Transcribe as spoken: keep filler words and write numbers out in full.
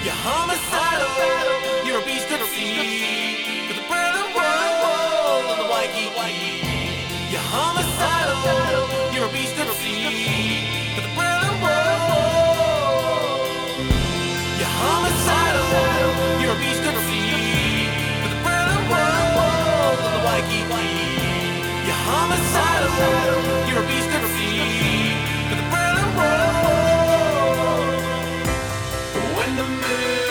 You're homicidal, you're a beast at sea. For the Berlin Wall and the Waikiki. You're homicidal, you're a beast at sea. For the Berlin Wall. You're homicidal, you're a beast at sea. For the Berlin Wall and the Waikiki. You're homicidal, you're a beast at sea. For the Berlin Wall. When the moon